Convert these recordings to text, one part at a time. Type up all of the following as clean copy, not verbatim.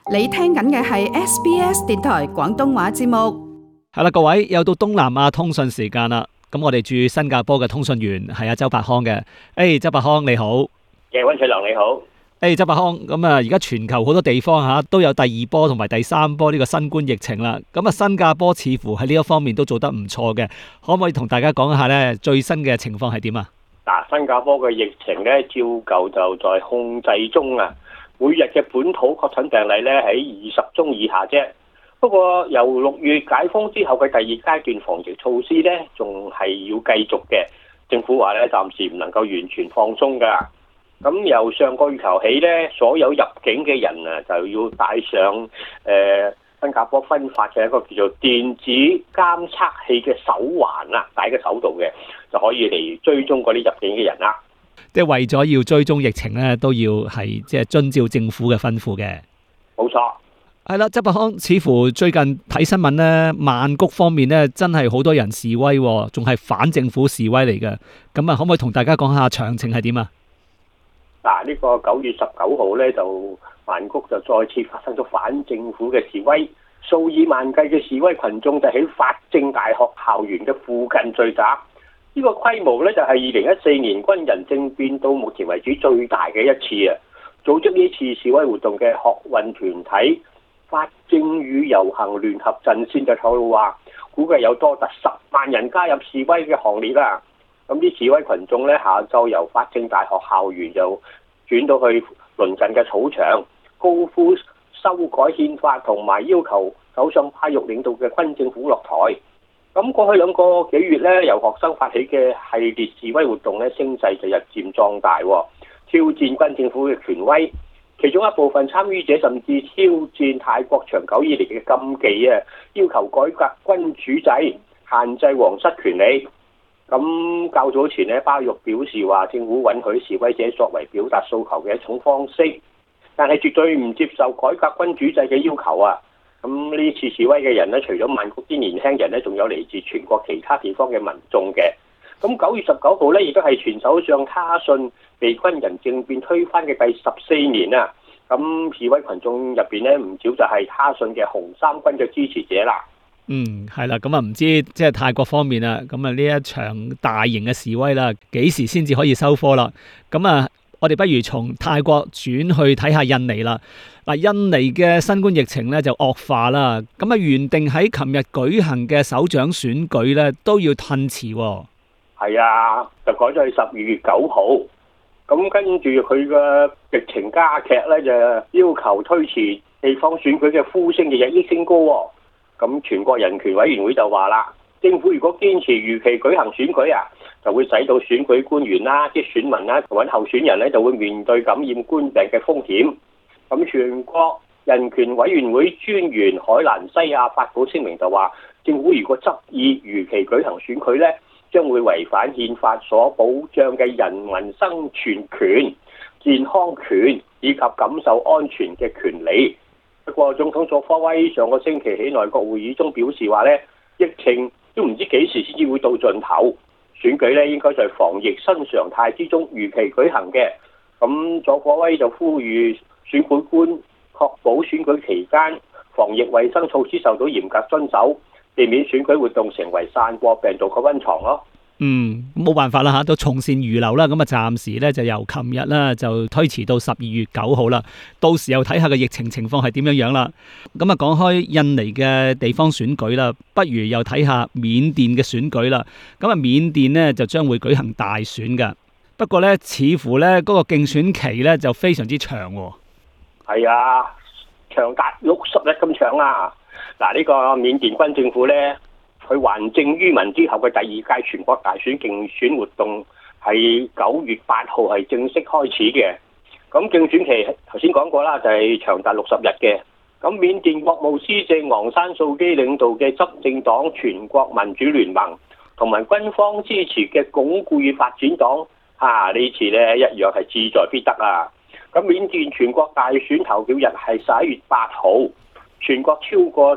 你聽緊嘅係 SBS 電台廣東話節目。 係啦，各位又到東南亞通訊時間啦。咁我哋駐新加坡嘅通訊員係阿周伯康嘅。周伯康你好。 溫翠良你好。 周伯康，咁啊，而家全球好多地方都有第二波同埋第三波呢個新冠疫情啦。咁啊，新加坡似乎喺呢一方面都做得唔錯嘅，可唔可以同大家講一下呢最新嘅情況係點啊？ 嗱，新加坡嘅疫情呢，照舊就在控制中啊。每日嘅本土確診病例呢喺20宗以下啫。不過由6月解封之後嘅第二階段防疫措施呢，仲係要繼續嘅。政府話呢，暫時唔能夠完全放鬆㗎。咁由上個月頭起呢，所有入境嘅人啊就要帶上新加坡分發嘅一個叫做電子監測器嘅手環啦，戴喺個手度嘅，就可以嚟追蹤嗰啲入境嘅人啦。 即係為咗要追蹤疫情咧，都要係即係遵照政府嘅吩咐嘅。 冇錯。 係啦，周伯康，似乎最近睇新聞咧，曼谷方面咧真係好多人示威，仲係反政府示威嚟嘅。咁啊，可唔可以同大家講下詳情係點啊？ 嗱，呢個9月19號咧，就曼谷就再次發生咗反政府嘅示威，數以萬計嘅示威群眾就喺法政大學校園嘅附近聚集。呢個規模咧就係2014年軍人政變到目前為止最大嘅一次啊！組織呢次示威活動嘅學運團體法政與遊行聯合陣線就透露話，估計有多達10萬人加入示威嘅行列啦。咁啲示威群眾咧，下晝由法政大學校園就轉到去鄰近嘅草場，高呼修改憲法同埋要求首相巴育領導嘅軍政府落台。咁過去2個幾月咧，由學生發起嘅系列示威活動咧，聲勢就日漸壯大，挑戰軍政府嘅權威。其中一部分參與者甚至挑戰泰國長久以嚟嘅禁忌啊，要求改革君主制，限制皇室權利。咁較早前咧，巴育表示話政府允許示威者作為表達訴求嘅一種方式，但係絕對唔接受改革君主制嘅要求啊！咁呢次示威嘅人咧，除咗曼谷啲年輕人咧，仲有嚟自全國其他地方嘅民眾嘅。咁9月19號咧，亦都係前首相他信被軍人政變推翻嘅第14年啊！咁示威群眾入邊咧，唔少就係他信嘅紅衫軍嘅支持者啦。 係啦，咁啊唔知即係泰國方面啊，咁啊呢一場大型嘅示威啦，幾時先至可以收科啦？咁啊，我哋不如從泰國轉去睇下印尼啦。嗱，印尼嘅新冠疫情咧就惡化啦，咁啊原定喺琴日舉行嘅首長選舉咧都要褪遲。 係啊，就改咗去12月9號。咁跟住佢嘅疫情加劇咧，就要求推遲地方選舉嘅呼聲日益升高。咁全國人權委員會就話啦，政府如果堅持如期舉行選舉啊，就會使到選舉官員啦、啲選民啦同埋候選人咧就會面對感染冠病嘅風險。咁全國人權委員會專員海蘭西亞發表聲明就話，政府如果執意如期舉行選舉咧，將會違反憲法所保障嘅人民生存權、健康權以及感受安全嘅權利。不過總統佐科威上個星期喺內閣會議中表示話咧，疫情都唔知幾時先至會到盡頭，選舉咧應該在防疫新常態之中如期舉行嘅。咁佐科威就呼籲選舉官確保選舉期間防疫衛生措施受到嚴格遵守，避免選舉活動成為散播病毒嘅溫床咯。 冇辦法啦都從善如流啦，咁啊暫時咧就由琴日啦就推遲到12月9號啦，到時又睇下個疫情情況係點樣啦。咁啊講開印尼嘅地方選舉啦，不如又睇下緬甸嘅選舉啦。咁啊緬甸呢就將會舉行大選噶，不過咧似乎咧嗰個競選期咧就非常之長。 係啊，長達60日咁長啊！嗱，呢個緬甸軍政府咧，佢還政於民之後嘅第2屆全國大選競選活動係9月8號係正式開始嘅。咁競選期頭先講過啦，就係長達60日嘅。咁緬甸國務司政昂山素基領導嘅執政黨全國民主聯盟同埋軍方支持嘅鞏固與發展黨，呢次咧一樣係志在必得啊！咁緬甸全國大選投票日係11月8號，全國超過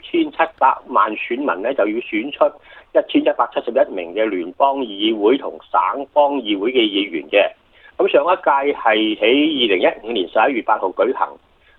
3700萬選民咧就要選出1171名嘅聯邦議會同省邦議會嘅議員嘅。咁上一屆係喺2015年11月8號舉行，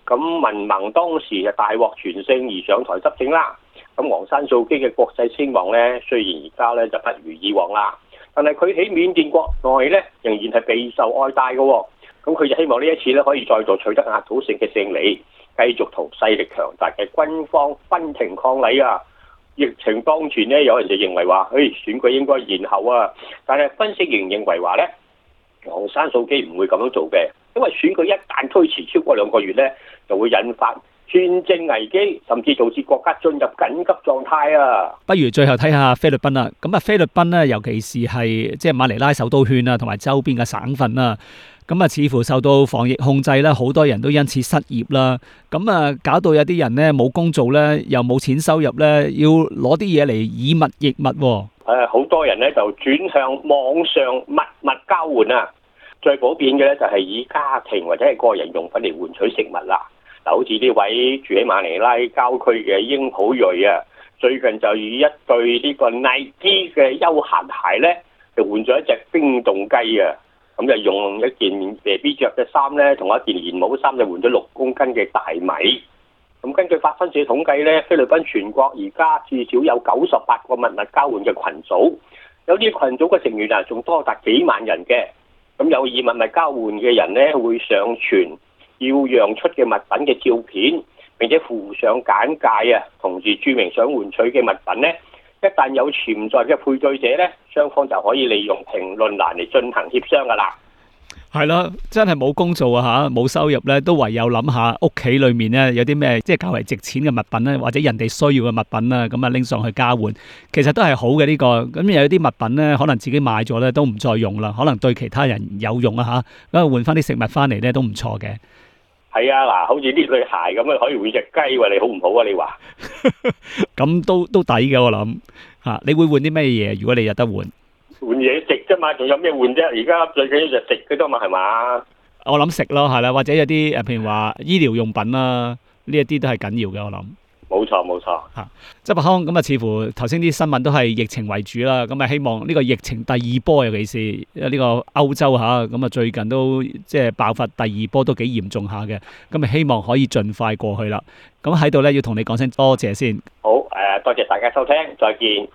咁民盟當時就大獲全勝而上台執政啦。咁昂山素姬嘅國際聲望咧，雖然而家咧就不如以往啦，但係佢喺緬甸國內咧仍然係備受愛戴嘅。咁佢就希望呢一次咧可以再度取得壓倒性嘅勝利，繼續同勢力強大嘅軍方分庭抗禮啊！疫情當前咧，有人就認為話，選舉應該延後啊。但係分析員認為話咧，昂山素姬唔會咁樣做嘅，因為選舉一旦推遲超過2個月咧，就會引發憲政危機，甚至導致國家進入緊急狀態啊！ 不如最後睇下菲律賓啦。咁啊，菲律賓咧，尤其是係即係馬尼拉首都圈啊，同埋周邊嘅省份啦。咁啊，似乎受到防疫控制咧，好多人都因此失業啦。咁啊，搞到有啲人咧冇工做咧，又冇錢收入咧，要攞啲嘢嚟以物易物。 好多人咧就轉向網上物交換啊！最普遍嘅咧就係以家庭或者係個人用品嚟換取食物啦。嗱，好似呢位住喺馬尼拉郊區嘅英普瑞啊，最近就以一對呢個 Nike 嘅休閒鞋咧，就換咗一隻冰凍雞啊！咁就用一件 BB 着嘅衫咧，同一件連帽衫就換咗6公斤嘅大米。咁根據法新社統計咧，菲律賓全國而家至少有98個物交換嘅群組，有啲群組嘅成員啊，仲多達幾萬人嘅。咁有意物交換嘅人咧，會上傳要讓出嘅物品嘅照片，並且附上簡介啊，同時註明想換取嘅物品咧。一旦有潛在嘅配對者咧，雙方就可以利用評論欄嚟進行協商噶啦。 係啦，真係冇工做啊嚇，冇收入咧，都唯有諗下屋企裏面咧有啲咩即係較為值錢嘅物品咧，或者人哋需要嘅物品啦，咁啊拎上去交換，其實都係好嘅呢個。咁有啲物品咧，可能自己買咗咧都唔再用啦，可能對其他人有用啊嚇，咁啊換翻啲食物翻嚟咧都唔錯嘅。 係啊，嗱，好似呢對鞋咁啊，可以換隻雞喎，你好唔好啊？你話咁都抵嘅，我諗嚇。你會換啲咩嘢？如果你有得換？ 換嘢食啫嘛，仲有咩換啫？而家最緊要就食嘅啫嘛，係嘛？ 我諗食咯，係啦，或者有啲譬如話醫療用品啦，呢一啲都係緊要嘅，我諗。 冇錯冇錯嚇，周伯康咁啊，似乎頭先啲新聞都係疫情為主啦，咁啊希望呢個疫情第2波，尤其是呢個歐洲嚇，咁啊最近都即係爆發第2波都幾嚴重下嘅，咁啊希望可以盡快過去啦。咁喺度咧要同你講聲多謝先。 好，多謝大家收聽，再見。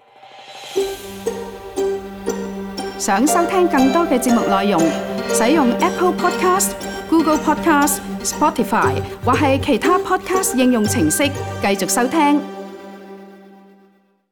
想收聽更多嘅節目內容，使用 Apple Podcast、Google Podcast、Spotify 或係其他 Podcast 應用程式繼續收聽。